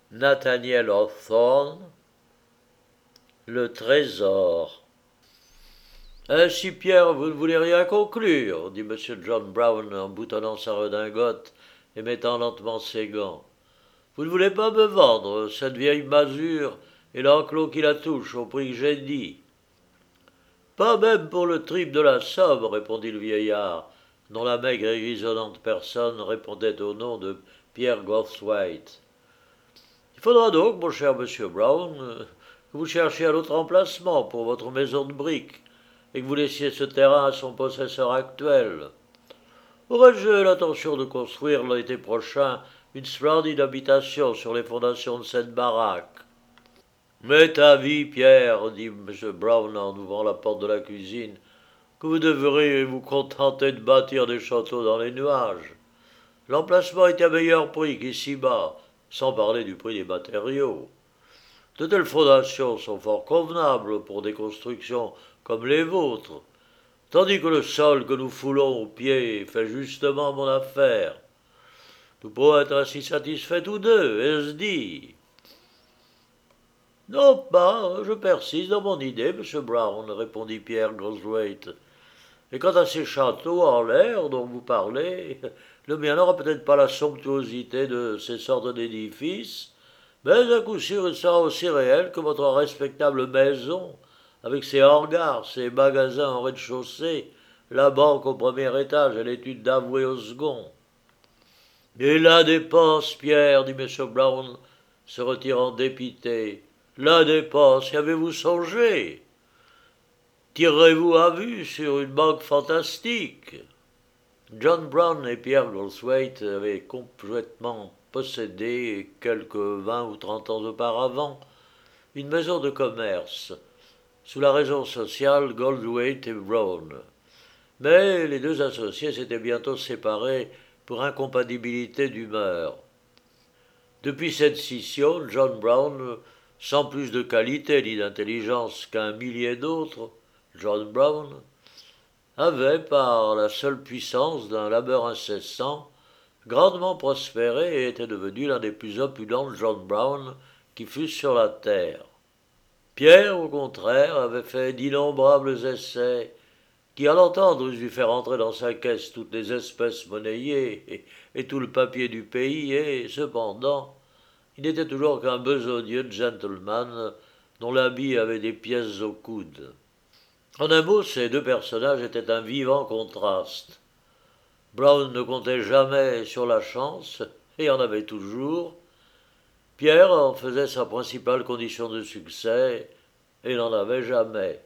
Nathaniel Hawthorne, le trésor. Ainsi, Pierre, vous ne voulez rien conclure, dit M. John Brown en boutonnant sa redingote et mettant lentement ses gants. Vous ne voulez pas me vendre cette vieille masure et l'enclos qui la touche au prix que j'ai dit. Pas même pour le triple de la somme, répondit le vieillard, dont la maigre et grisonnante personne répondait au nom de Pierre Goldthwaite. Il faudra donc, mon cher monsieur Brown, que vous cherchiez un autre emplacement pour votre maison de briques et que vous laissiez ce terrain à son possesseur actuel. Aurais-je l'intention de construire l'été prochain une splendide habitation sur les fondations de cette baraque. M'est avis, Pierre, dit M. Brown en ouvrant la porte de la cuisine, que vous devriez vous contenter de bâtir des châteaux dans les nuages. L'emplacement est à meilleur prix qu'ici-bas, sans parler du prix des matériaux. De telles fondations sont fort convenables pour des constructions comme les vôtres, tandis que le sol que nous foulons aux pieds fait justement mon affaire. Nous pourrons être ainsi satisfaits tous deux, est-ce dit? Non pas, je persiste dans mon idée, M. Brown, répondit Pierre Goldthwaite. Et quant à ces châteaux en l'air dont vous parlez, le mien n'aura peut-être pas la somptuosité de ces sortes d'édifices, mais à coup sûr il sera aussi réel que votre respectable maison, avec ses hangars, ses magasins au rez-de-chaussée, la banque au premier étage et l'étude d'avoué au second. Et la dépense, Pierre, dit M. Brown, se retirant dépité. La dépense, y avez-vous songé? Tirerez-vous à vue sur une banque fantastique? John Brown et Pierre Goldthwaite avaient complètement possédé, quelques 20 ou 30 ans auparavant, une maison de commerce, sous la raison sociale Goldthwaite et Brown. Mais les deux associés s'étaient bientôt séparés pour incompatibilité d'humeur. Depuis cette scission, John Brown, sans plus de qualité ni d'intelligence qu'un millier d'autres, John Brown, avait, par la seule puissance d'un labeur incessant, grandement prospéré et était devenu l'un des plus opulents John Brown qui fussent sur la terre. Pierre, au contraire, avait fait d'innombrables essais qui, à l'entendre, eussent dû faire entrer dans sa caisse toutes les espèces monnayées et tout le papier du pays, et, cependant, il n'était toujours qu'un besogneux gentleman dont l'habit avait des pièces au coude. En un mot, ces deux personnages étaient un vivant contraste. Brown ne comptait jamais sur la chance, et en avait toujours. Pierre en faisait sa principale condition de succès, et n'en avait jamais.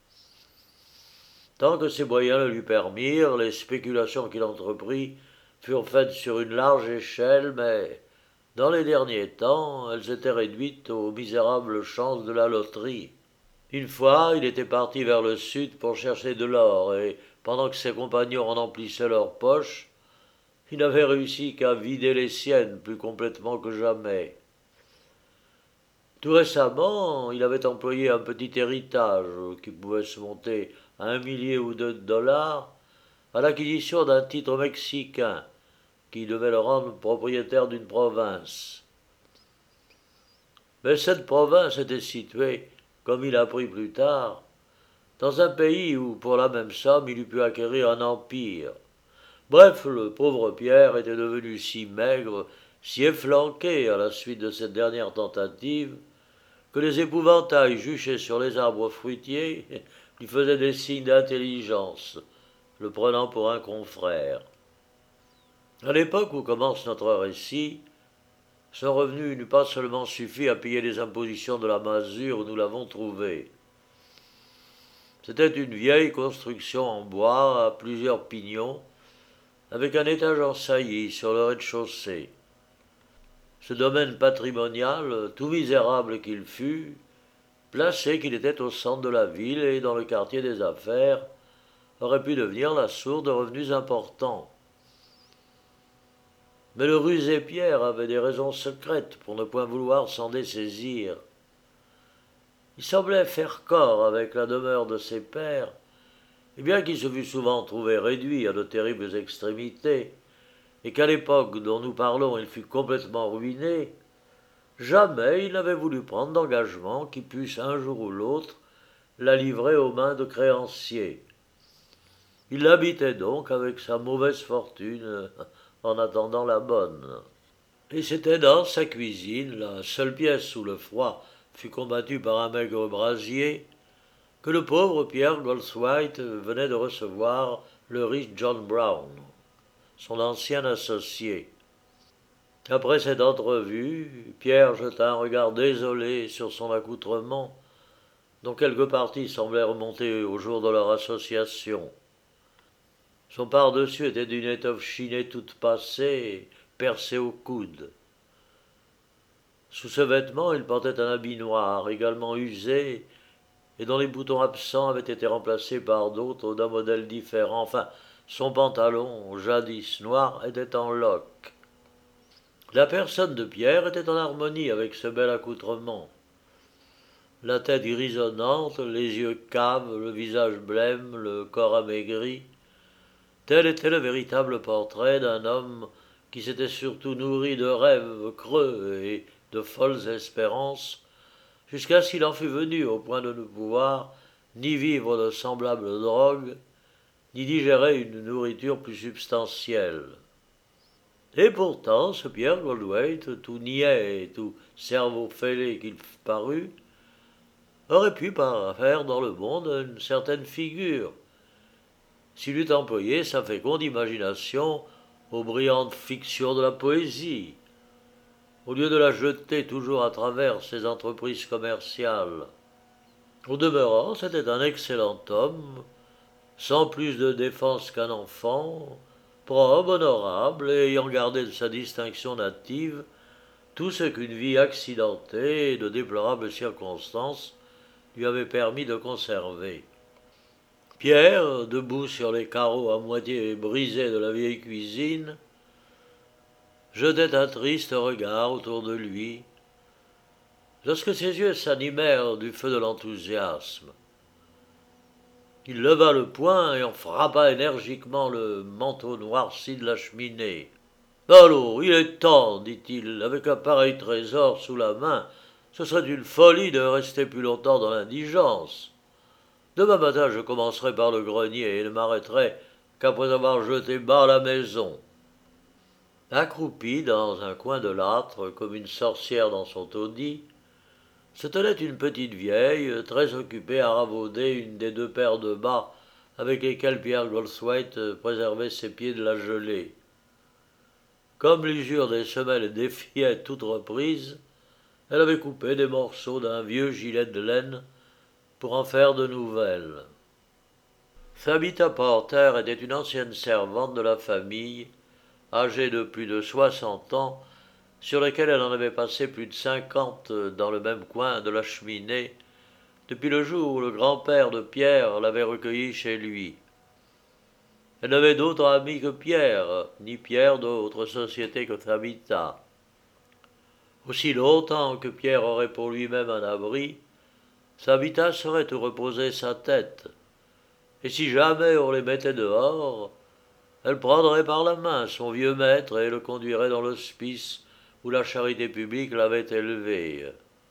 Tant que ses moyens le lui permirent, les spéculations qu'il entreprit furent faites sur une large échelle, mais dans les derniers temps, elles étaient réduites aux misérables chances de la loterie. Une fois, il était parti vers le sud pour chercher de l'or, et pendant que ses compagnons en emplissaient leurs poches, il n'avait réussi qu'à vider les siennes plus complètement que jamais. Tout récemment, il avait employé un petit héritage qui pouvait se monter à 1 millier ou 2 $ à l'acquisition d'un titre mexicain qui devait le rendre propriétaire d'une province. Mais cette province était située, comme il apprit plus tard, dans un pays où, pour la même somme, il eût pu acquérir un empire. Bref, le pauvre Pierre était devenu si maigre, si efflanqué à la suite de cette dernière tentative, que les épouvantails juchés sur les arbres fruitiers lui faisaient des signes d'intelligence, le prenant pour un confrère. À l'époque où commence notre récit, son revenu n'eût pas seulement suffi à payer les impositions de la masure où nous l'avons trouvé. C'était une vieille construction en bois à plusieurs pignons, avec un étage en saillie sur le rez-de-chaussée. Ce domaine patrimonial, tout misérable qu'il fût, placé qu'il était au centre de la ville et dans le quartier des affaires, aurait pu devenir la source de revenus importants. Mais le rusé Pierre avait des raisons secrètes pour ne point vouloir s'en dessaisir. Il semblait faire corps avec la demeure de ses pères, et bien qu'il se fût souvent trouvé réduit à de terribles extrémités, et qu'à l'époque dont nous parlons il fut complètement ruiné, jamais il n'avait voulu prendre d'engagement qui puisse un jour ou l'autre la livrer aux mains de créanciers. Il habitait donc avec sa mauvaise fortune en attendant la bonne. Et c'était dans sa cuisine, la seule pièce où le froid fut combattu par un maigre brasier, que le pauvre Pierre Goldthwait venait de recevoir le riche John Brown, son ancien associé. Après cette entrevue, Pierre jeta un regard désolé sur son accoutrement, dont quelques parties semblaient remonter au jour de leur association. Son pardessus était d'une étoffe chinée toute passée, percée au coude. Sous ce vêtement, il portait un habit noir, également usé, et dont les boutons absents avaient été remplacés par d'autres d'un modèle différent. Enfin, son pantalon, jadis noir, était en loques. La personne de Pierre était en harmonie avec ce bel accoutrement. La tête grisonnante, les yeux caves, le visage blême, le corps amaigri, tel était le véritable portrait d'un homme qui s'était surtout nourri de rêves creux et de folles espérances, jusqu'à ce qu'il en fût venu au point de ne pouvoir ni vivre de semblables drogues, ni digérer une nourriture plus substantielle. Et pourtant, ce Pierre Goldthwait, tout niais et tout cerveau fêlé qu'il parut, aurait pu faire dans le monde une certaine figure, s'il eût employé sa féconde imagination aux brillantes fictions de la poésie, au lieu de la jeter toujours à travers ses entreprises commerciales. Au demeurant, c'était un excellent homme, sans plus de défense qu'un enfant, probe, honorable, et ayant gardé de sa distinction native tout ce qu'une vie accidentée et de déplorables circonstances lui avait permis de conserver. Pierre, debout sur les carreaux à moitié brisés de la vieille cuisine, jetait un triste regard autour de lui, lorsque ses yeux s'animèrent du feu de l'enthousiasme. Il leva le poing et en frappa énergiquement le manteau noirci de la cheminée. Allons, il est temps, dit-il, avec un pareil trésor sous la main, ce serait une folie de rester plus longtemps dans l'indigence. Demain matin, je commencerai par le grenier et ne m'arrêterai qu'après avoir jeté bas la maison. Accroupie dans un coin de l'âtre, comme une sorcière dans son taudis, se tenait une petite vieille, très occupée à ravauder une des deux paires de bas avec lesquels Pierre Goldthwait préservait ses pieds de la gelée. Comme l'usure des semelles défiait toute reprise, elle avait coupé des morceaux d'un vieux gilet de laine pour en faire de nouvelles. Thabita Porter était une ancienne servante de la famille, âgée de plus de 60 ans, sur laquelle elle en avait passé plus de 50 dans le même coin de la cheminée, depuis le jour où le grand-père de Pierre l'avait recueillie chez lui. Elle n'avait d'autre ami que Pierre, ni Pierre d'autre société que Thabita. Aussi longtemps que Pierre aurait pour lui-même un abri, Thabita saurait où reposer sa tête, et si jamais on les mettait dehors, elle prendrait par la main son vieux maître et le conduirait dans l'hospice où la charité publique l'avait élevé.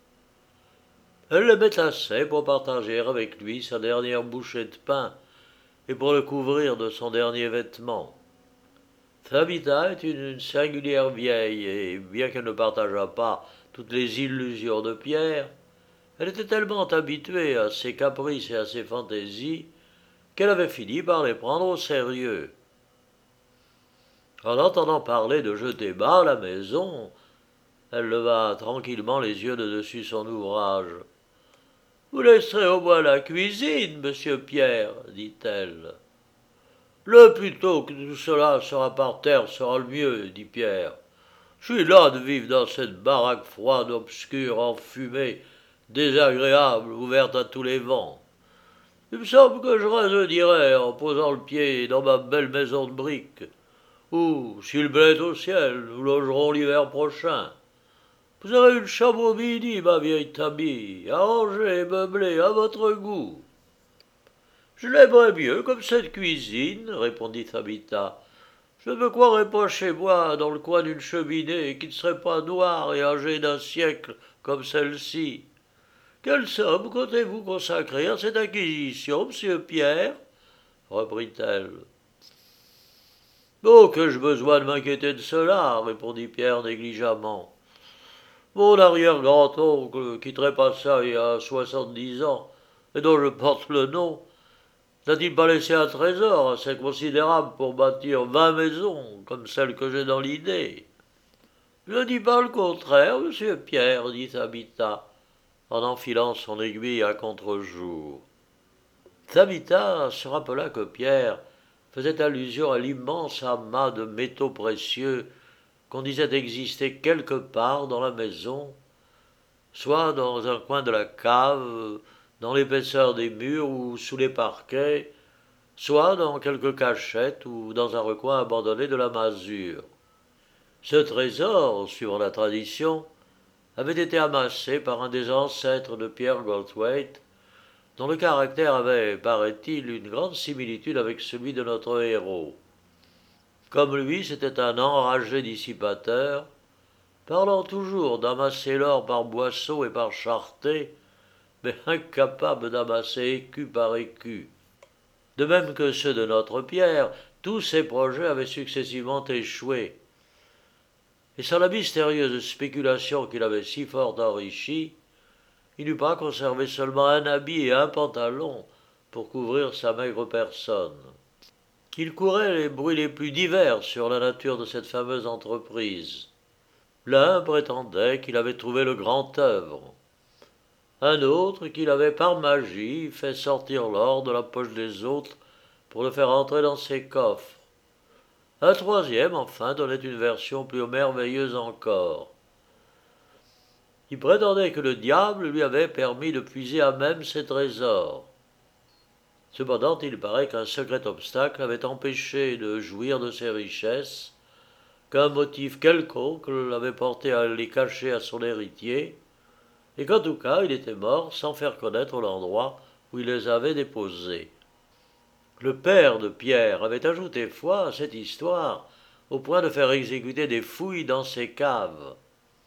Elle l'aimait assez pour partager avec lui sa dernière bouchée de pain et pour le couvrir de son dernier vêtement. Thabita est une singulière vieille, et bien qu'elle ne partageât pas toutes les illusions de Pierre, elle était tellement habituée à ses caprices et à ses fantaisies qu'elle avait fini par les prendre au sérieux. En entendant parler de jeter bas la maison, elle leva tranquillement les yeux de dessus son ouvrage. « Vous laisserez au moins la cuisine, monsieur Pierre, dit-elle. « Le plus tôt que tout cela sera par terre sera le mieux, dit Pierre. Je suis las de vivre dans cette baraque froide, obscure, enfumée, désagréable, ouverte à tous les vents. Il me semble que je résonnerais en posant le pied dans ma belle maison de briques, où, si le blé est au ciel, nous logerons l'hiver prochain. Vous aurez une chambre au midi, ma vieille Tabby, arrangée et meublée à votre goût. » « Je l'aimerais mieux comme cette cuisine, répondit Thabita. Je ne me croirais pas chez moi, dans le coin d'une cheminée, qui ne serait pas noire et âgée d'un siècle comme celle-ci. Quelle somme comptez-vous consacrer à cette acquisition, monsieur Pierre? Reprit-elle. Oh, qu'ai-je besoin de m'inquiéter de cela, répondit Pierre négligemment. Mon arrière-grand-oncle, qui trépassa il y a 70 ans, et dont je porte le nom, n'a-t-il pas laissé un trésor assez considérable pour bâtir 20 maisons, comme celle que j'ai dans l'idée? Je ne dis pas le contraire, monsieur Pierre, dit Tabitha, en enfilant son aiguille à contre-jour. Tabitha se rappela que Pierre faisait allusion à l'immense amas de métaux précieux qu'on disait exister quelque part dans la maison, soit dans un coin de la cave, dans l'épaisseur des murs ou sous les parquets, soit dans quelque cachette ou dans un recoin abandonné de la masure. Ce trésor, suivant la tradition, avait été amassé par un des ancêtres de Pierre Goldthwaite, dont le caractère avait, paraît-il, une grande similitude avec celui de notre héros. Comme lui, c'était un enragé dissipateur, parlant toujours d'amasser l'or par boisseau et par charretée, mais incapable d'amasser écu par écu. De même que ceux de notre Pierre, tous ses projets avaient successivement échoué. Et sans la mystérieuse spéculation qui l'avait si fort enrichi, il n'eût pas conservé seulement un habit et un pantalon pour couvrir sa maigre personne. Il courait les bruits les plus divers sur la nature de cette fameuse entreprise. L'un prétendait qu'il avait trouvé le grand œuvre, un autre qu'il avait par magie fait sortir l'or de la poche des autres pour le faire entrer dans ses coffres. Un troisième, enfin, donnait une version plus merveilleuse encore. Il prétendait que le diable lui avait permis de puiser à même ses trésors. Cependant, il paraît qu'un secret obstacle avait empêché de jouir de ses richesses, qu'un motif quelconque l'avait porté à les cacher à son héritier, et qu'en tout cas il était mort sans faire connaître l'endroit où il les avait déposés. Le père de Pierre avait ajouté foi à cette histoire, au point de faire exécuter des fouilles dans ses caves.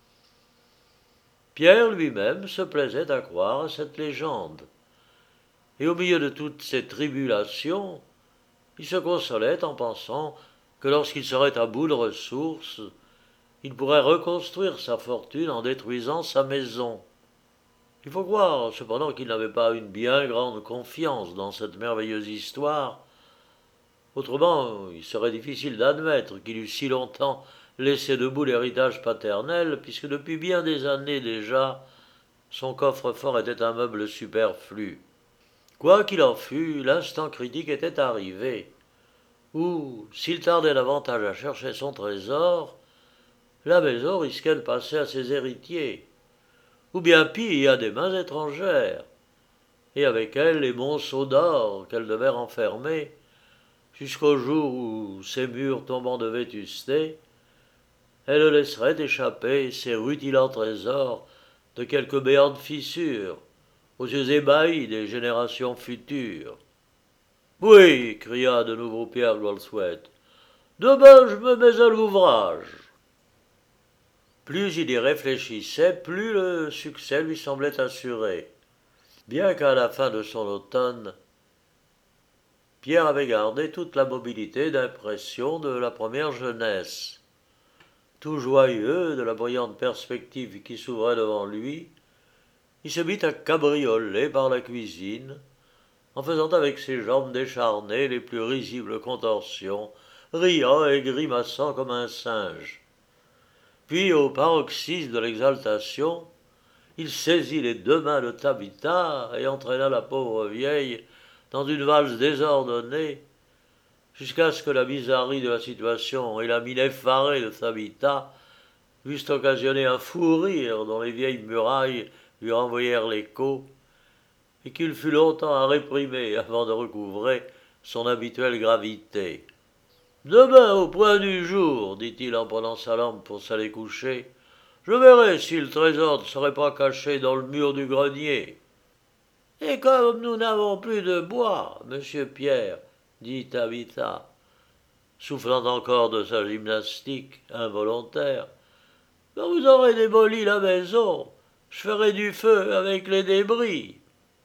Pierre lui-même se plaisait à croire à cette légende, et au milieu de toutes ces tribulations, il se consolait en pensant que lorsqu'il serait à bout de ressources, il pourrait reconstruire sa fortune en détruisant sa maison. Il faut croire cependant qu'il n'avait pas une bien grande confiance dans cette merveilleuse histoire, autrement il serait difficile d'admettre qu'il eût si longtemps laissé debout l'héritage paternel, puisque depuis bien des années déjà, son coffre-fort était un meuble superflu. Quoi qu'il en fût, l'instant critique était arrivé, où, s'il tardait davantage à chercher son trésor, la maison risquait de passer à ses héritiers, ou bien pis à des mains étrangères, et avec elle les monceaux d'or qu'elle devait renfermer, jusqu'au jour où, ses murs tombant de vétusté, elle laisserait échapper ses rutilants trésors de quelque béante fissure, aux yeux ébahis des générations futures. Oui, cria de nouveau Pierre Goldthwaite. Demain je me mets à l'ouvrage. Plus il y réfléchissait, plus le succès lui semblait assuré. Bien qu'à la fin de son automne, Pierre avait gardé toute la mobilité d'impression de la première jeunesse. Tout joyeux de la brillante perspective qui s'ouvrait devant lui, il se mit à cabrioler par la cuisine, en faisant avec ses jambes décharnées les plus risibles contorsions, riant et grimaçant comme un singe. Puis, au paroxysme de l'exaltation, il saisit les deux mains de Tabitha et entraîna la pauvre vieille dans une valse désordonnée, jusqu'à ce que la bizarrerie de la situation et la mine effarée de Tabitha eussent occasionné un fou rire dont les vieilles murailles lui renvoyèrent l'écho, et qu'il fut longtemps à réprimer avant de recouvrer son habituelle gravité. Demain, au point du jour, dit-il en prenant sa lampe pour s'aller coucher, je verrai si le trésor ne serait pas caché dans le mur du grenier. Et comme nous n'avons plus de bois, monsieur Pierre, dit Tabitha, soufflant encore de sa gymnastique involontaire. Quand vous aurez démoli la maison, je ferai du feu avec les débris.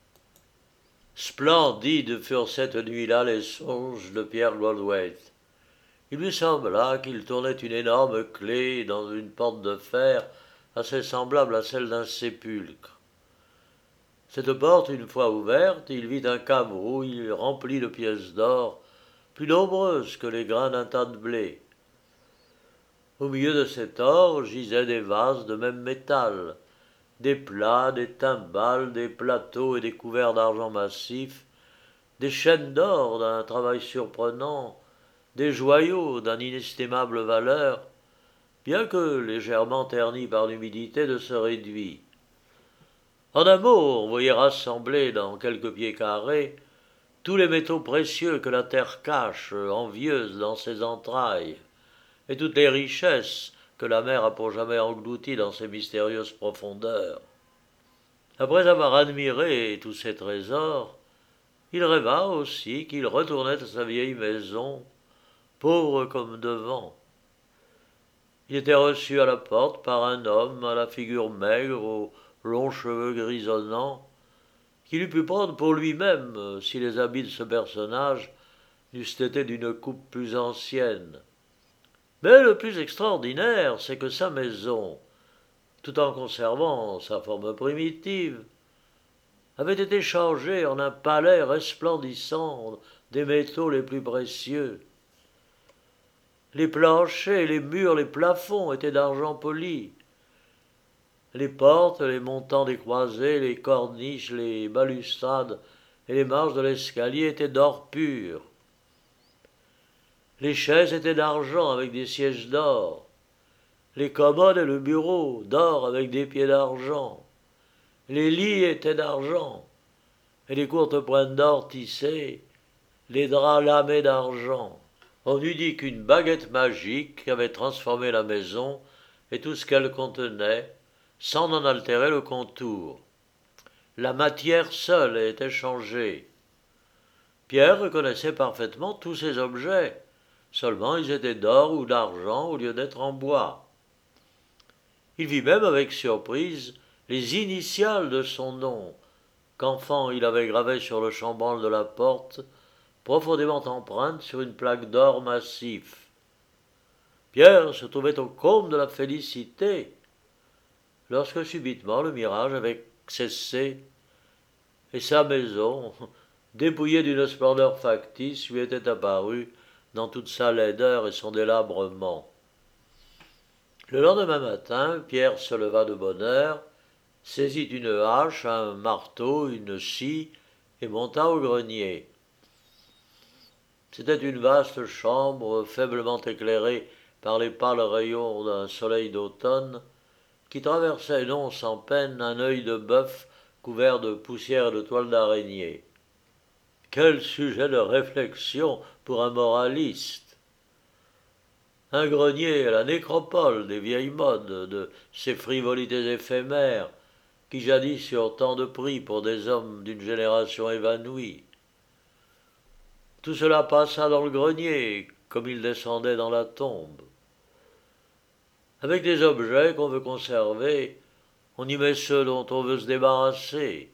Splendides furent cette nuit-là les songes de Pierre Goldthwait. Il lui sembla qu'il tournait une énorme clé dans une porte de fer assez semblable à celle d'un sépulcre. Cette porte, une fois ouverte, il vit un cambrouis rempli de pièces d'or, plus nombreuses que les grains d'un tas de blé. Au milieu de cet or gisaient des vases de même métal, des plats, des timbales, des plateaux et des couverts d'argent massif, des chaînes d'or d'un travail surprenant, des joyaux d'une inestimable valeur, bien que légèrement ternis par l'humidité de ce réduit. En un mot, on voyait rassemblés dans quelques pieds carrés tous les métaux précieux que la terre cache, envieuse dans ses entrailles, et toutes les richesses que la mer a pour jamais englouties dans ses mystérieuses profondeurs. Après avoir admiré tous ces trésors, il rêva aussi qu'il retournait à sa vieille maison, pauvre comme devant. Il était reçu à la porte par un homme à la figure maigre, aux longs cheveux grisonnants, qu'il eût pu prendre pour lui-même si les habits de ce personnage n'eussent été d'une coupe plus ancienne. Mais le plus extraordinaire, c'est que sa maison, tout en conservant sa forme primitive, avait été changée en un palais resplendissant des métaux les plus précieux. Les planchers, les murs, les plafonds étaient d'argent poli. Les portes, les montants des croisées, les corniches, les balustrades et les marches de l'escalier étaient d'or pur. Les chaises étaient d'argent avec des sièges d'or. Les commodes et le bureau d'or avec des pieds d'argent. Les lits étaient d'argent, et les courtes pointes d'or tissées, les draps lamés d'argent. On eût dit qu'une baguette magique avait transformé la maison et tout ce qu'elle contenait, sans en altérer le contour. La matière seule était changée. Pierre reconnaissait parfaitement tous ces objets, seulement ils étaient d'or ou d'argent au lieu d'être en bois. Il vit même avec surprise les initiales de son nom, qu'enfant il avait gravées sur le chambranle de la porte, profondément empreintes sur une plaque d'or massif. Pierre se trouvait au comble de la félicité, lorsque subitement le mirage avait cessé, et sa maison, dépouillée d'une splendeur factice, lui était apparue dans toute sa laideur et son délabrement. Le lendemain matin, Pierre se leva de bonne heure, saisit une hache, un marteau, une scie, et monta au grenier. C'était une vaste chambre, faiblement éclairée par les pâles rayons d'un soleil d'automne, qui traversait non sans peine un œil de bœuf couvert de poussière et de toiles d'araignée. Quel sujet de réflexion pour un moraliste! Un grenier à la nécropole des vieilles modes, de ces frivolités éphémères, qui jadis eurent tant de prix pour des hommes d'une génération évanouie. Tout cela passa dans le grenier, comme il descendait dans la tombe. Avec des objets qu'on veut conserver, on y met ceux dont on veut se débarrasser.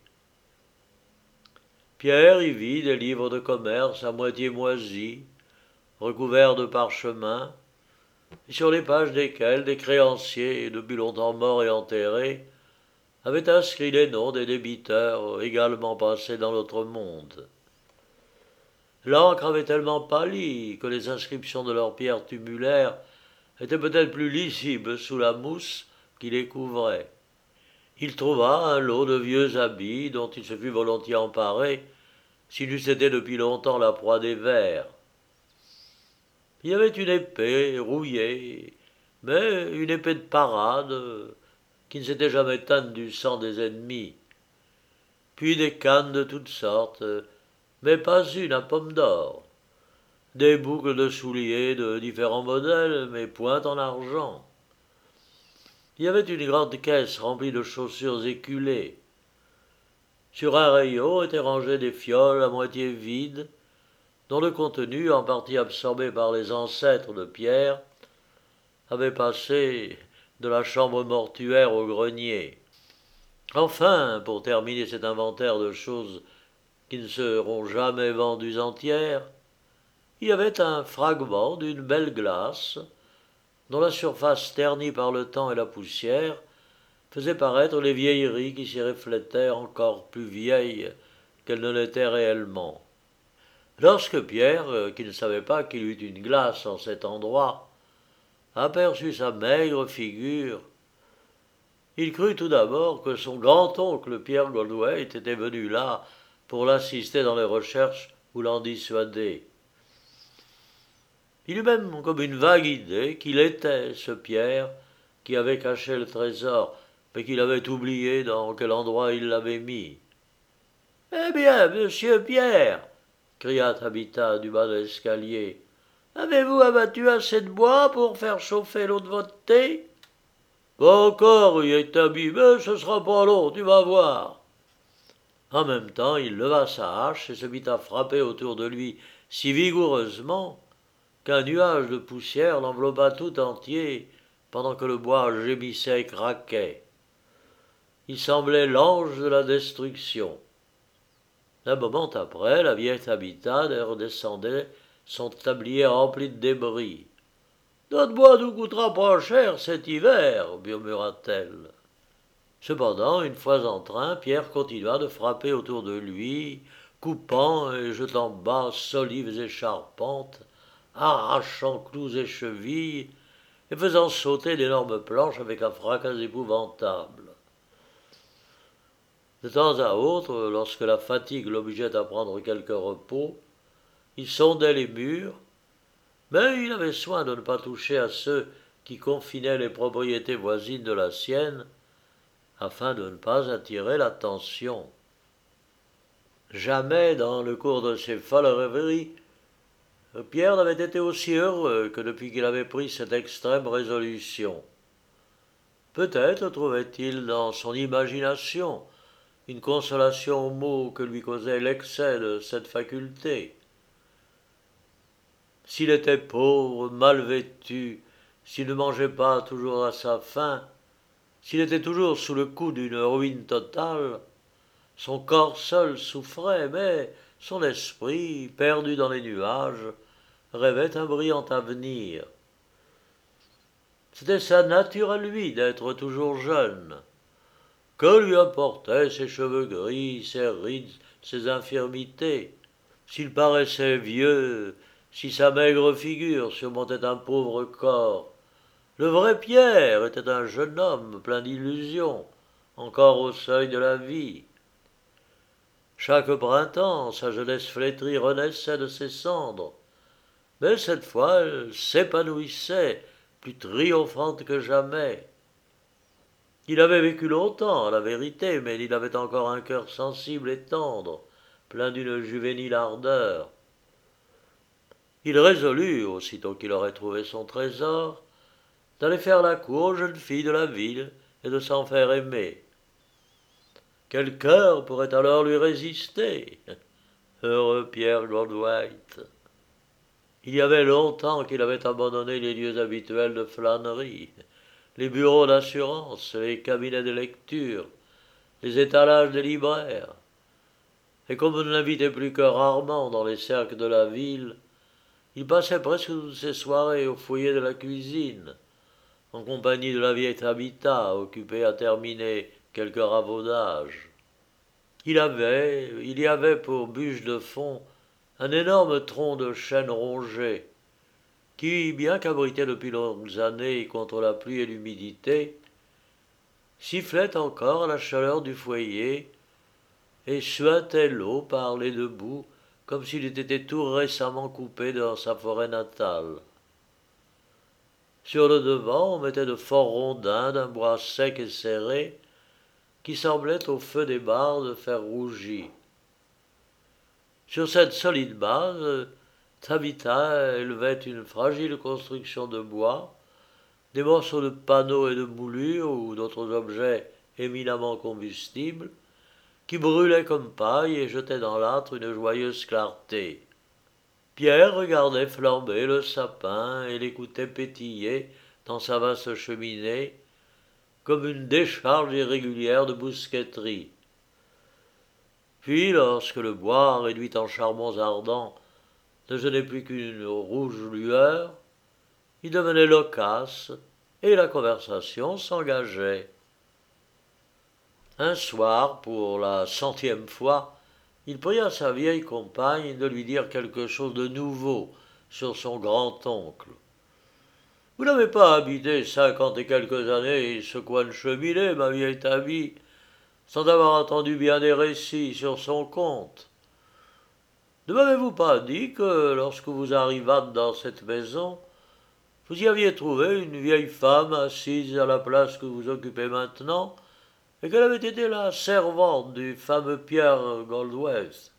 Pierre y vit des livres de commerce à moitié moisis, recouverts de parchemins, et sur les pages desquels des créanciers, depuis longtemps morts et enterrés, avaient inscrit les noms des débiteurs également passés dans l'autre monde. L'encre avait tellement pâli que les inscriptions de leurs pierres tumulaires étaient peut-être plus lisibles sous la mousse qui les couvrait. Il trouva un lot de vieux habits dont il se fût volontiers emparé s'il eût été depuis longtemps la proie des vers. Il y avait une épée rouillée, mais une épée de parade qui ne s'était jamais teinte du sang des ennemis, puis des cannes de toutes sortes, mais pas une à pomme d'or, des boucles de souliers de différents modèles, mais point en argent. Il y avait une grande caisse remplie de chaussures éculées. Sur un rayon étaient rangées des fioles à moitié vides, dont le contenu, en partie absorbé par les ancêtres de Pierre, avait passé de la chambre mortuaire au grenier. Enfin, pour terminer cet inventaire de choses qui ne seront jamais vendues entières, il y avait un fragment d'une belle glace, dont la surface ternie par le temps et la poussière faisait paraître les vieilleries qui s'y reflétaient encore plus vieilles qu'elles ne l'étaient réellement. Lorsque Pierre, qui ne savait pas qu'il eût une glace en cet endroit, aperçut sa maigre figure, il crut tout d'abord que son grand-oncle Pierre Goldthwaite était venu là pour l'assister dans les recherches ou l'en dissuader. Il eut même comme une vague idée qu'il était ce Pierre qui avait caché le trésor, mais qu'il avait oublié dans quel endroit il l'avait mis. « Eh bien, monsieur Pierre !» cria Tabitha du bas de l'escalier. « Avez-vous abattu assez de bois pour faire chauffer l'eau de votre thé ?»« Pas encore, Rouletabille, mais ce sera pas long, tu vas voir. » En même temps, il leva sa hache et se mit à frapper autour de lui si vigoureusement qu'un nuage de poussière l'enveloppa tout entier pendant que le bois gémissait et craquait. Il semblait l'ange de la destruction. Un moment après, la vieille Tabitha redescendait son tablier rempli de débris. « Notre bois nous coûtera pas cher cet hiver, » murmura-t-elle. Cependant, une fois en train, Pierre continua de frapper autour de lui, coupant et jetant bas solives et charpentes, arrachant clous et chevilles, et faisant sauter d'énormes planches avec un fracas épouvantable. De temps à autre, lorsque la fatigue l'obligeait à prendre quelque repos, il sondait les murs, mais il avait soin de ne pas toucher à ceux qui confinaient les propriétés voisines de la sienne, afin de ne pas attirer l'attention. Jamais, dans le cours de ses folles rêveries, Pierre n'avait été aussi heureux que depuis qu'il avait pris cette extrême résolution. Peut-être trouvait-il dans son imagination une consolation aux maux que lui causait l'excès de cette faculté. S'il était pauvre, mal vêtu, s'il ne mangeait pas toujours à sa faim, s'il était toujours sous le coup d'une ruine totale, son corps seul souffrait, mais son esprit, perdu dans les nuages, rêvait un brillant avenir. C'était sa nature à lui d'être toujours jeune. Que lui importaient ses cheveux gris, ses rides, ses infirmités? S'il paraissait vieux, si sa maigre figure surmontait un pauvre corps, le vrai Pierre était un jeune homme plein d'illusions, encore au seuil de la vie. Chaque printemps, sa jeunesse flétrie renaissait de ses cendres, mais cette fois elle s'épanouissait, plus triomphante que jamais. Il avait vécu longtemps, à la vérité, mais il avait encore un cœur sensible et tendre, plein d'une juvénile ardeur. Il résolut, aussitôt qu'il aurait trouvé son trésor, d'aller faire la cour aux jeunes filles de la ville et de s'en faire aimer. Quel cœur pourrait alors lui résister? Heureux Pierre Goldthwaite! Il y avait longtemps qu'il avait abandonné les lieux habituels de flânerie, les bureaux d'assurance, les cabinets de lecture, les étalages des libraires. Et comme on ne l'invitait plus que rarement dans les cercles de la ville, il passait presque toutes ses soirées au foyer de la cuisine, en compagnie de la vieille Tabitha, occupée à terminer quelques ravaudages. Il y avait pour bûche de fond un énorme tronc de chêne rongé, qui, bien qu'abrité depuis longues années contre la pluie et l'humidité, sifflait encore à la chaleur du foyer et suintait l'eau par les deux bouts comme s'il eût été tout récemment coupé dans sa forêt natale. Sur le devant, on mettait de forts rondins d'un bois sec et serré qui semblaient au feu des barres faire rougir. Sur cette solide base, Tabitha élevait une fragile construction de bois, des morceaux de panneaux et de moulures ou d'autres objets éminemment combustibles, qui brûlaient comme paille et jetaient dans l'âtre une joyeuse clarté. Pierre regardait flamber le sapin et l'écoutait pétiller dans sa vaste cheminée comme une décharge irrégulière de mousqueterie. Puis, lorsque le bois, réduit en charbons ardents, ne jetait plus qu'une rouge lueur, il devenait loquace et la conversation s'engageait. Un soir, pour la 100e fois, il pria sa vieille compagne de lui dire quelque chose de nouveau sur son grand-oncle. Vous n'avez pas habité 50 et quelques années ce coin de cheminée, ma vieille amie, sans avoir entendu bien des récits sur son compte. Ne m'avez-vous pas dit que, lorsque vous arrivâtes dans cette maison, vous y aviez trouvé une vieille femme assise à la place que vous occupez maintenant, et qu'elle avait été la servante du fameux Pierre Goldthwaite?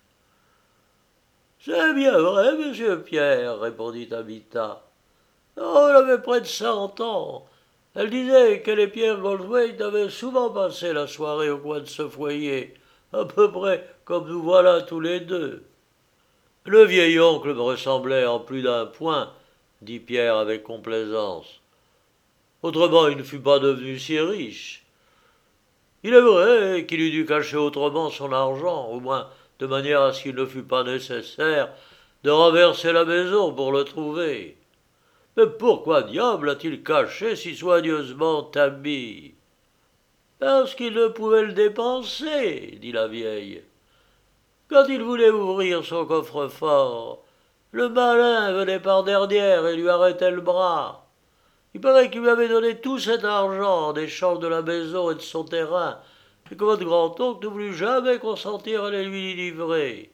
C'est bien vrai, monsieur Pierre, répondit Tabitha. Oh, elle avait près de 100 ans. Elle disait que les Pierre Goldthwaite avaient souvent passé la soirée au coin de ce foyer, à peu près comme nous voilà tous les deux. Le vieil oncle me ressemblait en plus d'un point, dit Pierre avec complaisance. Autrement, il ne fût pas devenu si riche. Il est vrai qu'il eût dû cacher autrement son argent, au moins de manière à ce qu'il ne fût pas nécessaire de renverser la maison pour le trouver. Mais pourquoi diable a-t-il caché si soigneusement Tabby? Parce qu'il ne pouvait le dépenser, dit la vieille. Quand il voulait ouvrir son coffre-fort, le malin venait par derrière et lui arrêtait le bras. Il paraît qu'il lui avait donné tout cet argent en échange de la maison et de son terrain, et que votre grand-oncle ne voulut jamais consentir à les lui livrer.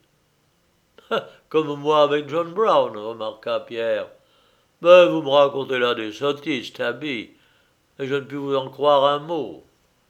Comme moi avec John Brown, remarqua Pierre. Mais vous me racontez là des sottises, Tabby, et je ne puis vous en croire un mot.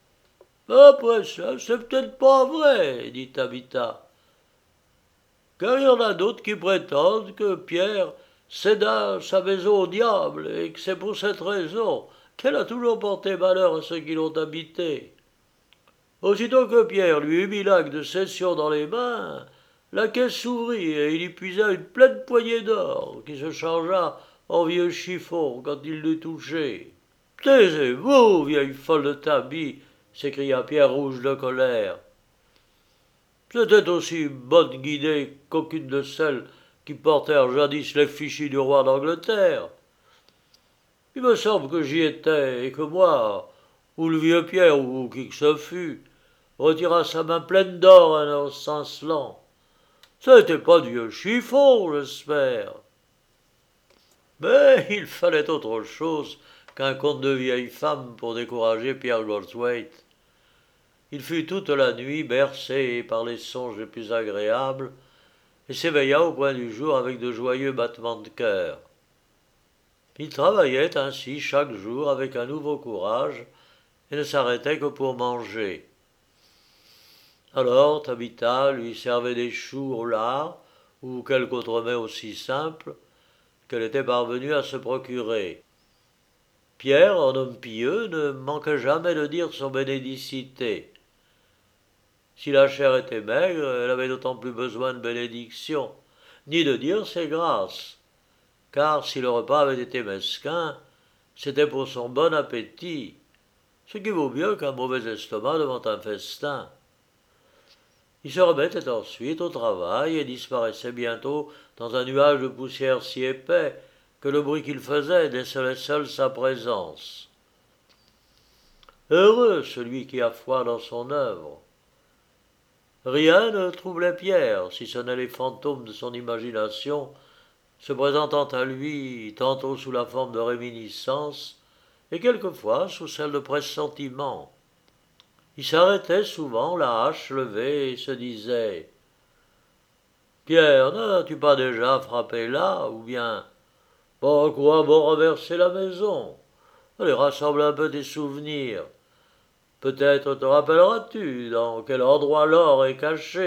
Après ça, c'est peut-être pas vrai, dit Tabitha. Car il y en a d'autres qui prétendent que Pierre céda sa maison au diable, et que c'est pour cette raison qu'elle a toujours porté malheur à ceux qui l'ont habitée. Aussitôt que Pierre lui eut mis l'acte de cession dans les mains, la caisse s'ouvrit et il y puisa une pleine poignée d'or, qui se changea en vieux chiffon quand il l'eut touché. Taisez-vous, vieille folle de Tabby, s'écria Pierre rouge de colère. C'était aussi bonne guidée qu'aucune de celles qui portèrent jadis l'effigie du roi d'Angleterre. Il me semble que j'y étais, et que moi, ou le vieux Pierre, ou qui que ce fût, retira sa main pleine d'or un an cincelant. Ce n'était pas du vieux chiffon, j'espère. Mais il fallait autre chose qu'un conte de vieille femme pour décourager Pierre Goldthwaite. Il fut toute la nuit bercé par les songes les plus agréables, et s'éveilla au point du jour avec de joyeux battements de cœur. Il travaillait ainsi chaque jour avec un nouveau courage, et ne s'arrêtait que pour manger. Alors Tabitha lui servait des choux au lard, ou quelque autre mets aussi simple, qu'elle était parvenue à se procurer. Pierre, en homme pieux, ne manquait jamais de dire son bénédicité. Si la chair était maigre, elle avait d'autant plus besoin de bénédiction, ni de dire ses grâces, car si le repas avait été mesquin, c'était pour son bon appétit, ce qui vaut mieux qu'un mauvais estomac devant un festin. Il se remettait ensuite au travail et disparaissait bientôt dans un nuage de poussière si épais que le bruit qu'il faisait décelait seul sa présence. Heureux celui qui a foi dans son œuvre. Rien ne troublait Pierre, si ce n'est les fantômes de son imagination, se présentant à lui tantôt sous la forme de réminiscences, et quelquefois sous celle de pressentiments. Il s'arrêtait souvent, la hache levée, et se disait « Pierre, n'as-tu pas déjà frappé là, ou bien pas quoi bon renverser la maison? Allez, rassemble un peu tes souvenirs. Peut-être te rappelleras-tu dans quel endroit l'or est caché. »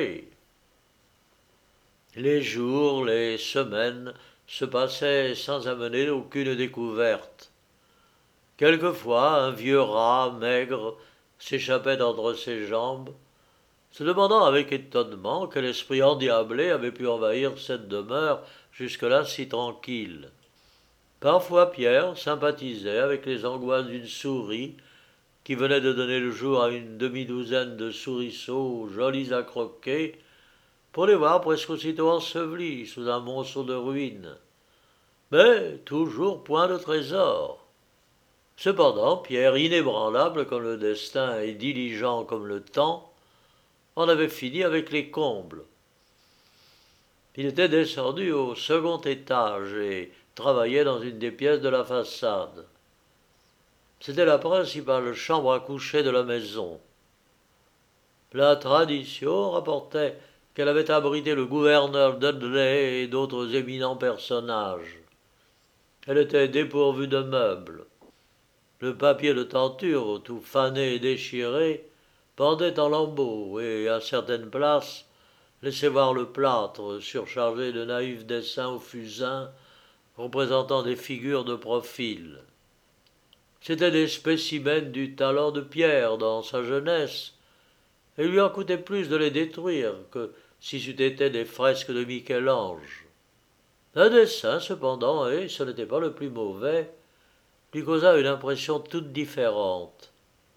Les jours, les semaines se passaient sans amener aucune découverte. Quelquefois, un vieux rat maigre s'échappait d'entre ses jambes, se demandant avec étonnement quel esprit endiablé avait pu envahir cette demeure jusque-là si tranquille. Parfois Pierre sympathisait avec les angoisses d'une souris qui venait de donner le jour à une demi-douzaine de souriceaux jolis à croquer, pour les voir presque aussitôt ensevelis sous un monceau de ruines. Mais toujours point de trésor. Cependant, Pierre, inébranlable comme le destin et diligent comme le temps, en avait fini avec les combles. Il était descendu au second étage et travaillait dans une des pièces de la façade. C'était la principale chambre à coucher de la maison. La tradition rapportait qu'elle avait abrité le gouverneur Dudley et d'autres éminents personnages. Elle était dépourvue de meubles. Le papier de tenture, tout fané et déchiré, pendait en lambeaux et, à certaines places, laissait voir le plâtre surchargé de naïfs dessins au fusain représentant des figures de profil. C'étaient des spécimens du talent de Pierre dans sa jeunesse, et il lui en coûtait plus de les détruire que si c'eût été des fresques de Michel-Ange. Un dessin, cependant, et ce n'était pas le plus mauvais, lui causa une impression toute différente.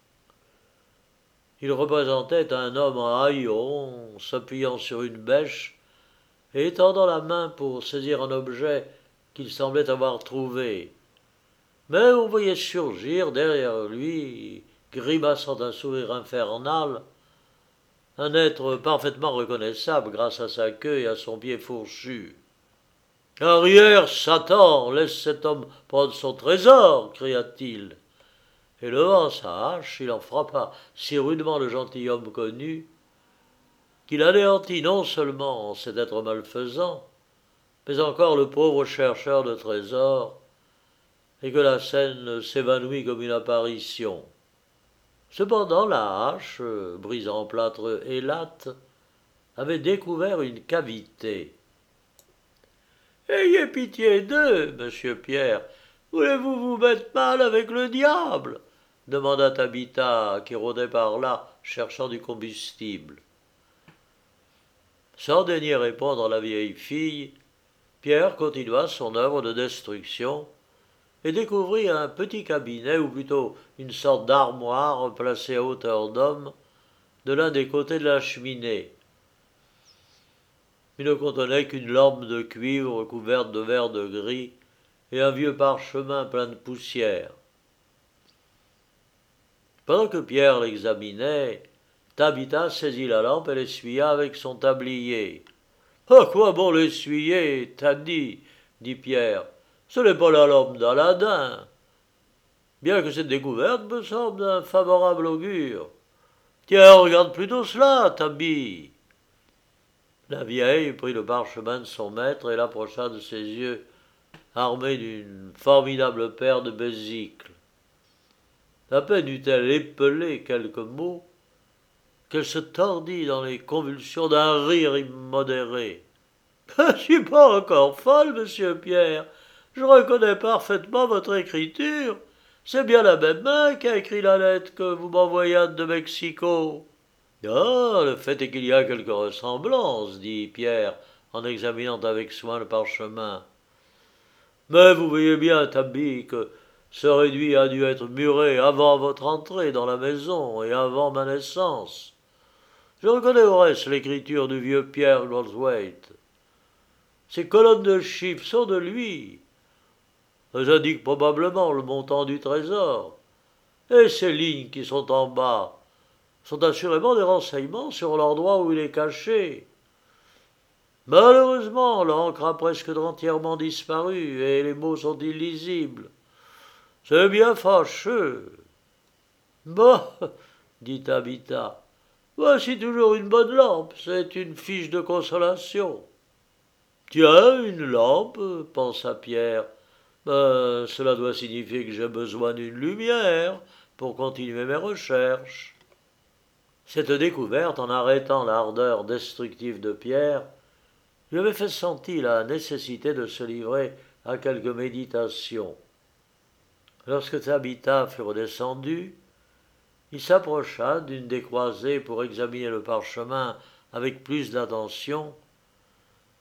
Il représentait un homme en haillons, s'appuyant sur une bêche et étendant la main pour saisir un objet qu'il semblait avoir trouvé. Mais on voyait surgir derrière lui, grimaçant un sourire infernal, un être parfaitement reconnaissable grâce à sa queue et à son pied fourchu. « Arrière, Satan, laisse cet homme prendre son trésor !» cria-t-il. Et levant sa hache, il en frappa si rudement le gentilhomme connu qu'il anéantit non seulement cet être malfaisant, mais encore le pauvre chercheur de trésors, et que la scène s'évanouit comme une apparition. Cependant la hache, brisant plâtre et latte, avait découvert une cavité. « Ayez pitié d'eux, monsieur Pierre, voulez-vous vous mettre mal avec le diable ?» demanda Tabitha, qui rôdait par là, cherchant du combustible. Sans daigner répondre à la vieille fille, Pierre continua son œuvre de destruction et découvrit un petit cabinet, ou plutôt une sorte d'armoire placée à hauteur d'homme, de l'un des côtés de la cheminée. Il ne contenait qu'une lampe de cuivre couverte de verre de gris et un vieux parchemin plein de poussière. Pendant que Pierre l'examinait, Tabitha saisit la lampe et l'essuya avec son tablier. « À quoi bon l'essuyer, Taddy ?» dit Pierre. « Ce n'est pas la lampe d'Aladin. Bien que cette découverte me semble d'un favorable augure. Tiens, regarde plutôt cela, Tabby. » La vieille prit le parchemin de son maître et l'approcha de ses yeux, armés d'une formidable paire de besicles. À peine eut-elle épelé quelques mots qu'elle se tordit dans les convulsions d'un rire immodéré. « Je ne suis pas encore folle, monsieur Pierre. Je reconnais parfaitement votre écriture. C'est bien la même main qui a écrit la lettre que vous m'envoyâtes de Mexico. » « Ah, le fait est qu'il y a quelques ressemblances, dit Pierre, en examinant avec soin le parchemin. Mais vous voyez bien, Tabby, que ce réduit a dû être muré avant votre entrée dans la maison et avant ma naissance. Je reconnais au reste l'écriture du vieux Pierre Goldthwaite. Ces colonnes de chiffres sont de lui. Elles indiquent probablement le montant du trésor. Et ces lignes qui sont en bas sont assurément des renseignements sur l'endroit où il est caché. Malheureusement, l'encre a presque entièrement disparu et les mots sont illisibles. C'est bien fâcheux. Bah, dit Tabitha, voici toujours une bonne lampe, c'est une fiche de consolation. Tiens, une lampe, pensa Pierre. Ben, cela doit signifier que j'ai besoin d'une lumière pour continuer mes recherches. Cette découverte, en arrêtant l'ardeur destructive de Pierre, lui avait fait sentir la nécessité de se livrer à quelque méditation. Lorsque Tabitha fut redescendue, il s'approcha d'une des croisées pour examiner le parchemin avec plus d'attention,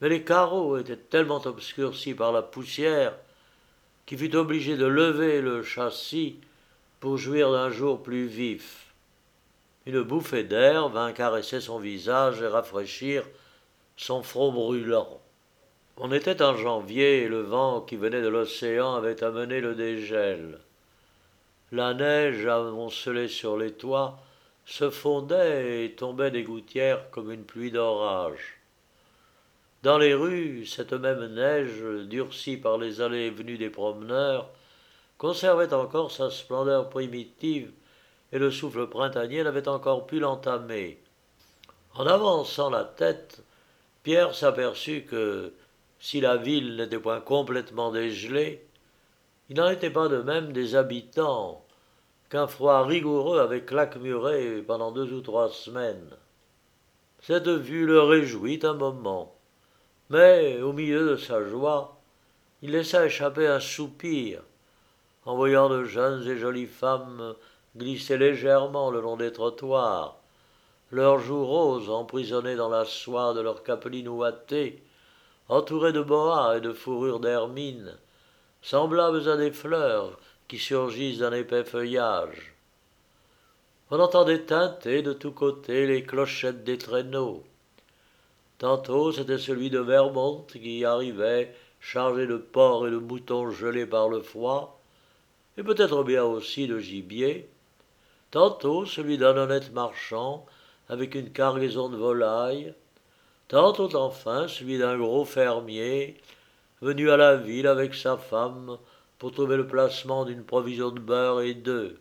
mais les carreaux étaient tellement obscurcis par la poussière qu'il fut obligé de lever le châssis pour jouir d'un jour plus vif. Une bouffée d'air vint caresser son visage et rafraîchir son front brûlant. On était en janvier et le vent qui venait de l'océan avait amené le dégel. La neige amoncelée sur les toits se fondait et tombait des gouttières comme une pluie d'orage. Dans les rues, cette même neige, durcie par les allées et venues des promeneurs, conservait encore sa splendeur primitive et le souffle printanier n'avait encore pu l'entamer. En avançant la tête, Pierre s'aperçut que, si la ville n'était point complètement dégelée, il n'en était pas de même des habitants, qu'un froid rigoureux avait claquemuré pendant 2 ou 3 semaines. Cette vue le réjouit un moment, mais, au milieu de sa joie, il laissa échapper un soupir, en voyant de jeunes et jolies femmes glisser légèrement le long des trottoirs, leurs joues roses emprisonnées dans la soie de leurs capelines ouatées, entourées de boas et de fourrures d'hermine, semblables à des fleurs qui surgissent d'un épais feuillage. On entendait tinter de tous côtés les clochettes des traîneaux. Tantôt c'était celui de Vermont qui arrivait, chargé de porcs et de moutons gelés par le froid, et peut-être bien aussi de gibier, tantôt celui d'un honnête marchand avec une cargaison de volailles, tantôt enfin celui d'un gros fermier venu à la ville avec sa femme pour trouver le placement d'une provision de beurre et d'œufs.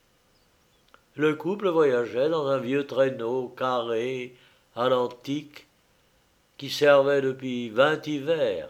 Le couple voyageait dans un vieux traîneau carré à l'antique qui servait depuis 20 hivers.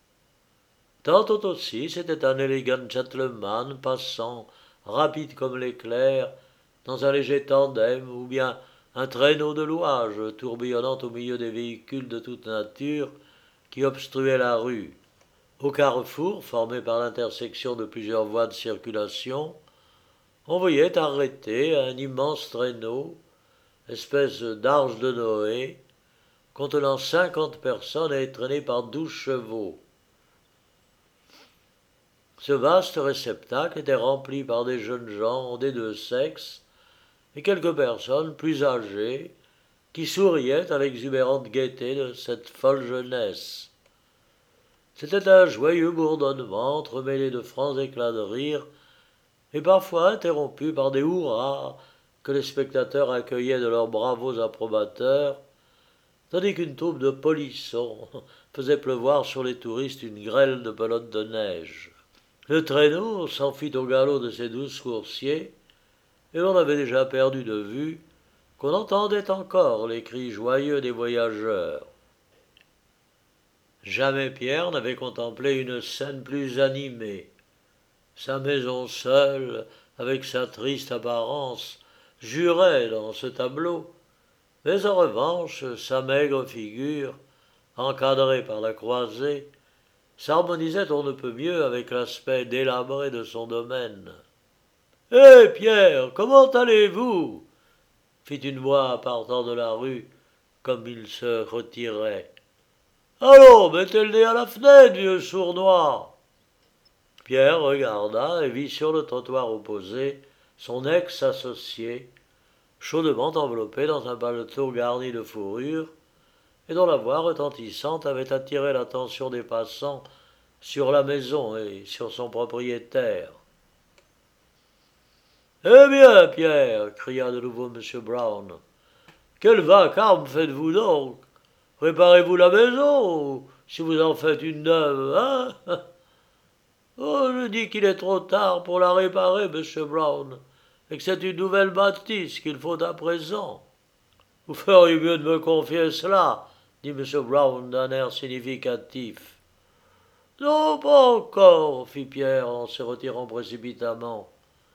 Tantôt aussi c'était un élégant gentleman passant, rapide comme l'éclair, dans un léger tandem, ou bien un traîneau de louage tourbillonnant au milieu des véhicules de toute nature qui obstruaient la rue. Au carrefour, formé par l'intersection de plusieurs voies de circulation, on voyait arrêter un immense traîneau, espèce d'arche de Noé, contenant 50 personnes et traîné par 12 chevaux. Ce vaste réceptacle était rempli par des jeunes gens des 2 sexes et quelques personnes plus âgées qui souriaient à l'exubérante gaieté de cette folle jeunesse. C'était un joyeux bourdonnement entremêlé de francs éclats de rire et parfois interrompu par des hurrahs que les spectateurs accueillaient de leurs bravos approbateurs, tandis qu'une troupe de polissons faisait pleuvoir sur les touristes une grêle de pelotes de neige. Le traîneau s'enfuit au galop de ses 12 coursiers, et l'on avait déjà perdu de vue qu'on entendait encore les cris joyeux des voyageurs. Jamais Pierre n'avait contemplé une scène plus animée. Sa maison seule, avec sa triste apparence, jurait dans ce tableau, mais en revanche sa maigre figure, encadrée par la croisée, s'harmonisait on ne peut mieux avec l'aspect délabré de son domaine. « Hé, Pierre, comment allez-vous » fit une voix partant de la rue, comme il se retirait. « Allons, mettez le nez à la fenêtre, vieux sournois !» Pierre regarda et vit sur le trottoir opposé son ex-associé, chaudement enveloppé dans un paletot garni de fourrure, et dont la voix retentissante avait attiré l'attention des passants sur la maison et sur son propriétaire. « Eh bien, Pierre, cria de nouveau M. Brown, quel vacarme faites-vous donc? Réparez-vous la maison, si vous en faites une neuve, hein? Oh, je dis qu'il est trop tard pour la réparer, M. Brown, et que c'est une nouvelle bâtisse qu'il faut à présent. Vous feriez mieux de me confier cela, dit M. Brown d'un air significatif. Non, pas encore, fit Pierre en se retirant précipitamment.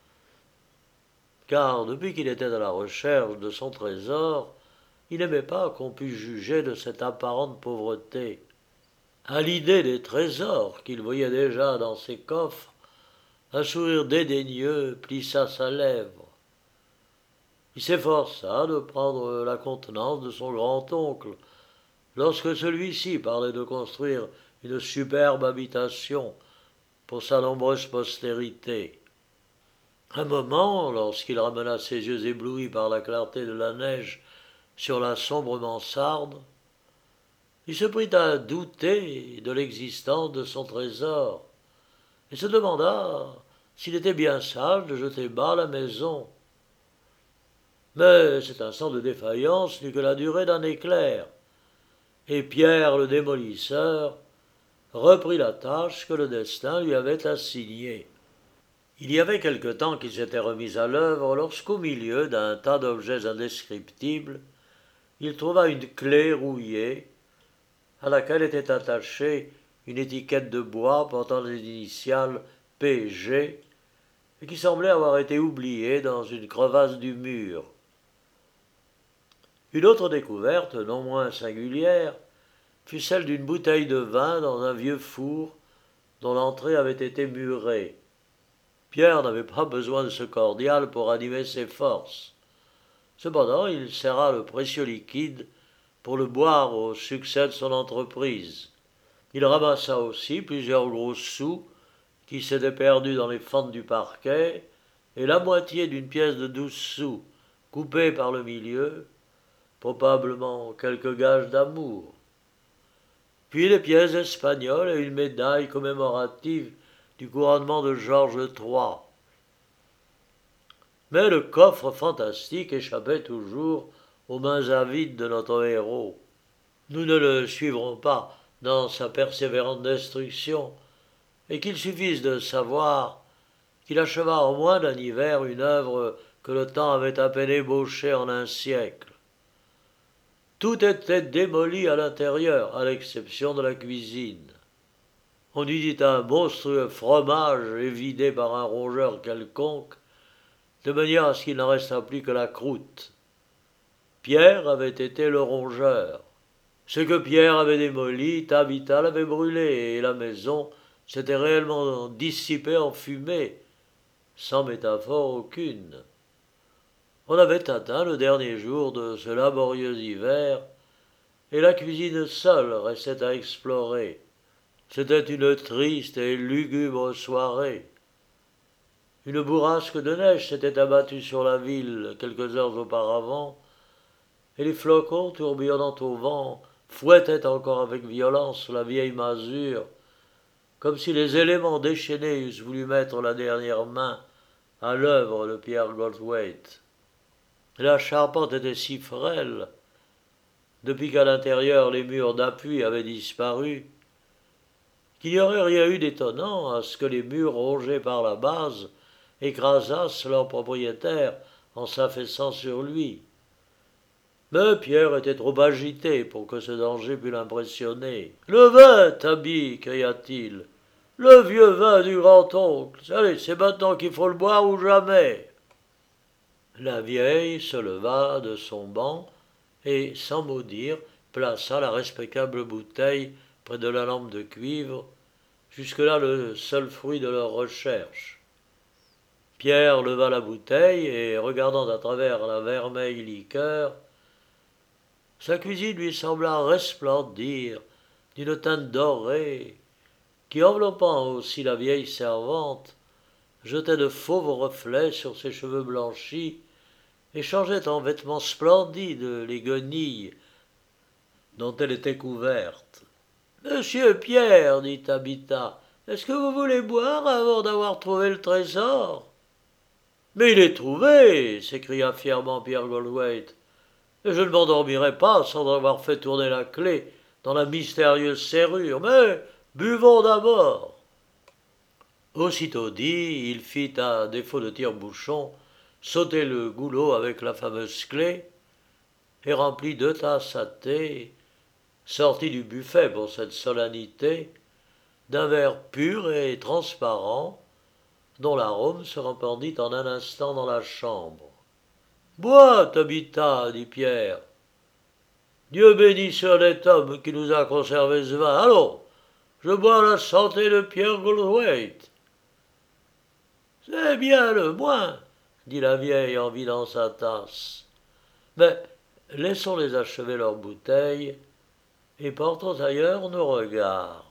Car depuis qu'il était à la recherche de son trésor, il n'aimait pas qu'on pût juger de cette apparente pauvreté. À l'idée des trésors qu'il voyait déjà dans ses coffres, un sourire dédaigneux plissa sa lèvre. Il s'efforça de prendre la contenance de son grand-oncle, lorsque celui-ci parlait de construire une superbe habitation pour sa nombreuse postérité. Un moment, lorsqu'il ramena ses yeux éblouis par la clarté de la neige sur la sombre mansarde, il se prit à douter de l'existence de son trésor, et se demanda s'il était bien sage de jeter bas la maison. Mais cet instant de défaillance n'eut que la durée d'un éclair, et Pierre le démolisseur reprit la tâche que le destin lui avait assignée. Il y avait quelque temps qu'il s'était remis à l'œuvre lorsqu'au milieu d'un tas d'objets indescriptibles, il trouva une clé rouillée à laquelle était attachée une étiquette de bois portant les initiales PG et qui semblait avoir été oubliée dans une crevasse du mur. Une autre découverte, non moins singulière, fut celle d'une bouteille de vin dans un vieux four dont l'entrée avait été murée. Pierre n'avait pas besoin de ce cordial pour animer ses forces. Cependant, il serra le précieux liquide pour le boire au succès de son entreprise. Il ramassa aussi plusieurs gros sous qui s'étaient perdus dans les fentes du parquet et la moitié d'une pièce de 12 sous, coupée par le milieu, probablement quelques gages d'amour. Puis les pièces espagnoles et une médaille commémorative du couronnement de Georges III. Mais le coffre fantastique échappait toujours aux mains avides de notre héros. Nous ne le suivrons pas dans sa persévérante destruction, et qu'il suffise de savoir qu'il acheva en moins d'un hiver une œuvre que le temps avait à peine ébauchée en un siècle. Tout était démoli à l'intérieur, à l'exception de la cuisine. On eût dit un monstrueux fromage évidé par un rongeur quelconque, de manière à ce qu'il n'en restât plus que la croûte. Pierre avait été le rongeur. Ce que Pierre avait démoli, Tabitha l'avait brûlé, et la maison s'était réellement dissipée en fumée, sans métaphore aucune. On avait atteint le dernier jour de ce laborieux hiver, et la cuisine seule restait à explorer. C'était une triste et lugubre soirée. Une bourrasque de neige s'était abattue sur la ville quelques heures auparavant, et les flocons tourbillonnant au vent fouettaient encore avec violence la vieille masure, comme si les éléments déchaînés eussent voulu mettre la dernière main à l'œuvre de Pierre Goldthwait. La charpente était si frêle, depuis qu'à l'intérieur les murs d'appui avaient disparu, qu'il n'y aurait rien eu d'étonnant à ce que les murs rongés par la base écrasassent leur propriétaire en s'affaissant sur lui. Mais Pierre était trop agité pour que ce danger pût l'impressionner. « Le vin, Tabby !» cria-t-il. « Le vieux vin du grand-oncle. Allez, c'est maintenant qu'il faut le boire ou jamais. » La vieille se leva de son banc et, sans mot dire, plaça la respectable bouteille près de la lampe de cuivre, jusque-là le seul fruit de leur recherche. Pierre leva la bouteille et, regardant à travers la vermeille liqueur, sa cuisine lui sembla resplendir d'une teinte dorée qui, enveloppant aussi la vieille servante, jetait de fauves reflets sur ses cheveux blanchis et changeait en vêtements splendides les guenilles dont elle était couverte. « Monsieur Pierre, dit Tabitha, est-ce que vous voulez boire avant d'avoir trouvé le trésor ?»« Mais il est trouvé !» s'écria fièrement Pierre Goldthwait. « Et je ne m'endormirai pas sans avoir fait tourner la clé dans la mystérieuse serrure. Mais buvons d'abord. » Aussitôt dit, il fit, à défaut de tire-bouchon, sauter le goulot avec la fameuse clé et remplit 2 tasses à thé, sorti du buffet pour cette solennité, d'un verre pur et transparent, dont l'arôme se répandit en un instant dans la chambre. « Bois, Tabitha, dit Pierre. Dieu bénisse l'honnête homme qui nous a conservé ce vin. Allons, je bois à la santé de Pierre Goldthwait. »« C'est bien le moins, dit la vieille en vidant sa tasse. Mais laissons-les achever leur bouteille, et portons ailleurs nos regards.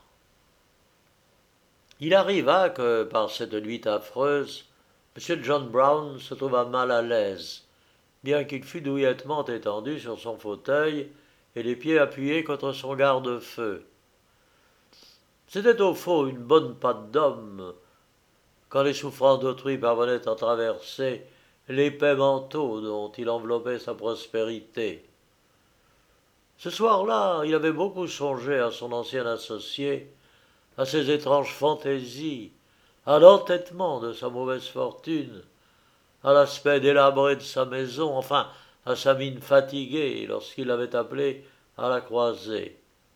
Il arriva que, par cette nuit affreuse, M. John Brown se trouva mal à l'aise, bien qu'il fût douillettement étendu sur son fauteuil et les pieds appuyés contre son garde-feu. C'était au fond une bonne patte d'homme, quand les souffrances d'autrui parvenaient à traverser l'épais manteau dont il enveloppait sa prospérité. Ce soir-là, il avait beaucoup songé à son ancien associé, à ses étranges fantaisies, à l'entêtement de sa mauvaise fortune, à l'aspect délabré de sa maison, enfin à sa mine fatiguée lorsqu'il l'avait appelé à la croisée.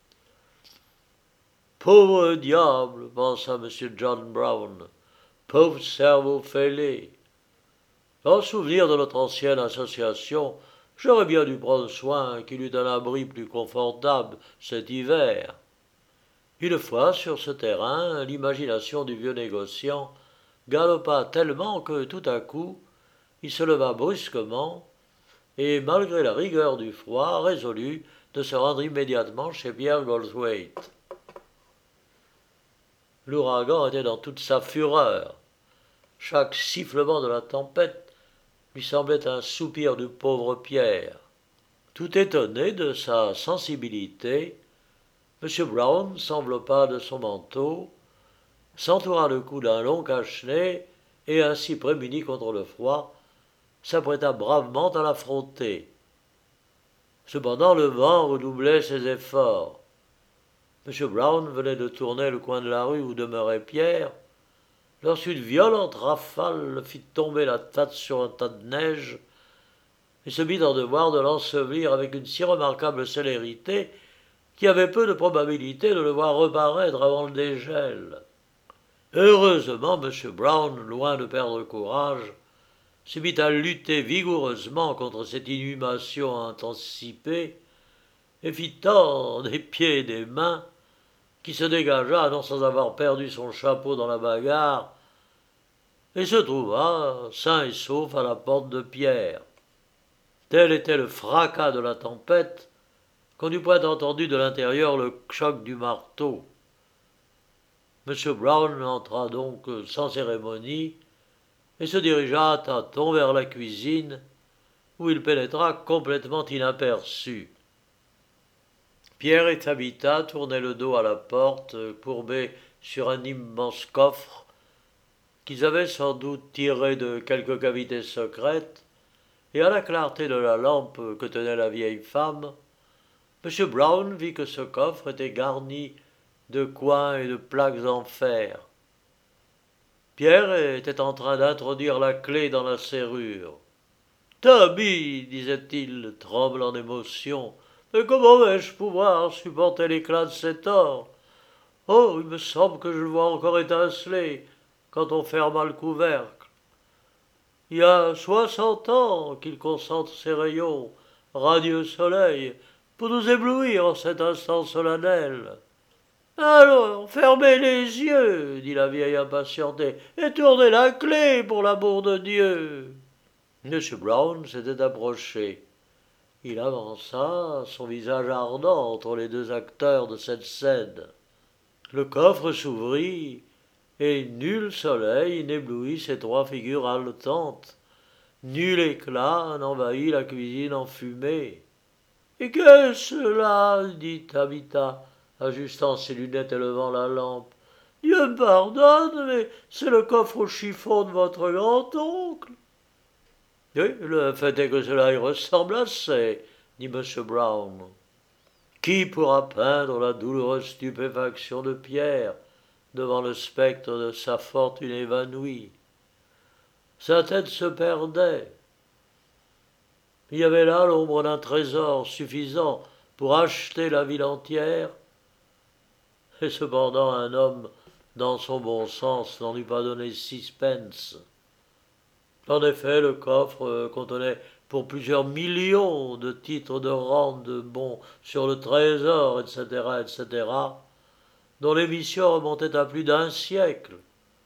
Pauvre diable, pensa M. John Brown, pauvre cerveau fêlé. En souvenir de notre ancienne association, j'aurais bien dû prendre soin qu'il eût un abri plus confortable cet hiver. Une fois sur ce terrain, l'imagination du vieux négociant galopa tellement que tout à coup, il se leva brusquement et, malgré la rigueur du froid, résolut de se rendre immédiatement chez Pierre Goldthwaite. L'ouragan était dans toute sa fureur. Chaque sifflement de la tempête lui semblait un soupir du pauvre Pierre. Tout étonné de sa sensibilité, M. Brown s'enveloppa de son manteau, s'entoura le cou d'un long cache-nez et, ainsi prémuni contre le froid, s'apprêta bravement à l'affronter. Cependant, le vent redoublait ses efforts. M. Brown venait de tourner le coin de la rue où demeurait Pierre, lorsqu'une violente rafale le fit tomber la tête sur un tas de neige et se mit en devoir de l'ensevelir avec une si remarquable célérité qu'il y avait peu de probabilité de le voir reparaître avant le dégel. Heureusement, M. Brown, loin de perdre courage, se mit à lutter vigoureusement contre cette inhumation anticipée et fit tant des pieds et des mains qu'il se dégagea, non sans avoir perdu son chapeau dans la bagarre, et se trouva, sain et sauf, à la porte de Pierre. Tel était le fracas de la tempête qu'on n'eût point entendu de l'intérieur le choc du marteau. M. Brown entra donc sans cérémonie et se dirigea à tâtons vers la cuisine, où il pénétra complètement inaperçu. Pierre et Tabitha tournaient le dos à la porte, courbés sur un immense coffre qu'ils avaient sans doute tiré de quelque cavité secrète, et à la clarté de la lampe que tenait la vieille femme, M. Brown vit que ce coffre était garni de coins et de plaques en fer. Pierre était en train d'introduire la clé dans la serrure. « Tabby, disait-il, tremblant d'émotion, mais comment vais-je pouvoir supporter l'éclat de cet or? Oh, il me semble que je le vois encore étinceler quand on ferma le couvercle. Il y a 60 ans qu'il concentre ses rayons, radieux soleil, pour nous éblouir en cet instant solennel. Alors, fermez les yeux, dit la vieille impatientée, et tournez la clé, pour l'amour de Dieu. M. Brown s'était approché. Il avança, son visage ardent entre les deux acteurs de cette scène. Le coffre s'ouvrit, et nul soleil n'éblouit ces trois figures haletantes. Nul éclat n'envahit la cuisine enfumée. « Et qu'est-ce cela ?» dit Tabitha, ajustant ses lunettes et levant la lampe. « Dieu me pardonne, mais c'est le coffre au chiffon de votre grand-oncle. » « Oui, le fait est que cela y ressemble assez, » dit M. Brown. Qui pourra peindre la douloureuse stupéfaction de Pierre devant le spectre de sa fortune évanouie? Sa tête se perdait. Il y avait là l'ombre d'un trésor suffisant pour acheter la ville entière, et cependant un homme, dans son bon sens, n'en eût pas donné 6 pence. En effet, le coffre contenait pour plusieurs millions de titres de rente, de bons sur le trésor, etc., etc., dont l'émission remontait à plus d'un siècle.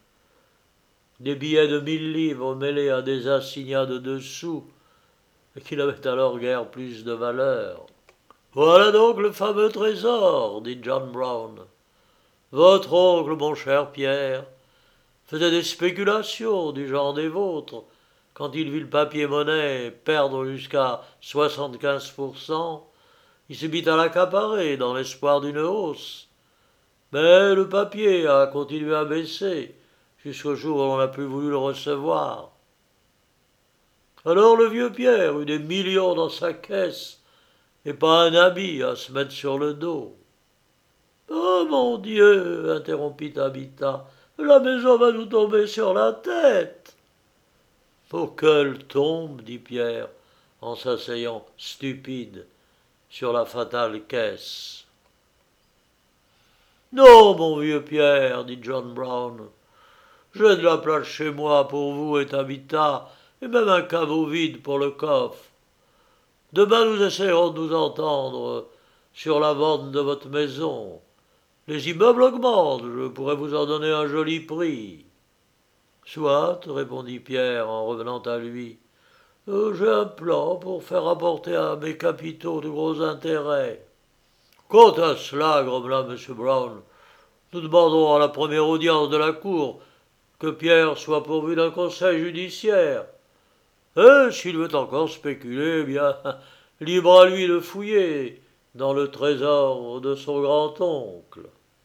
Des billets de 1000 livres mêlés à des assignats de 2 sous, et qui n'avaient alors guère plus de valeur. Voilà donc le fameux trésor, dit John Brown. Votre oncle, mon cher Pierre, faisait des spéculations du genre des vôtres, quand il vit le papier-monnaie perdre jusqu'à 75%, il se mit à l'accaparer dans l'espoir d'une hausse. Mais le papier a continué à baisser jusqu'au jour où on n'a plus voulu le recevoir. Alors le vieux Pierre eut des millions dans sa caisse et pas un habit à se mettre sur le dos. Oh mon Dieu, interrompit Tabitha, la maison va nous tomber sur la tête. Pour qu'elle tombe, dit Pierre, en s'asseyant stupide sur la fatale caisse. Non, mon vieux Pierre, dit John Brown, j'ai de la place chez moi pour vous et Tabitha, et même un caveau vide pour le coffre. Demain nous essayerons de nous entendre sur la vente de votre maison. Les immeubles augmentent, je pourrais vous en donner un joli prix. Soit, répondit Pierre en revenant à lui. J'ai un plan pour faire apporter à mes capitaux de gros intérêts. Quant à cela, grommela M. Brown, nous demandons à la première audience de la Cour que Pierre soit pourvu d'un conseil judiciaire. Et s'il veut encore spéculer, eh bien, libre à lui de fouiller dans le trésor de son grand-oncle.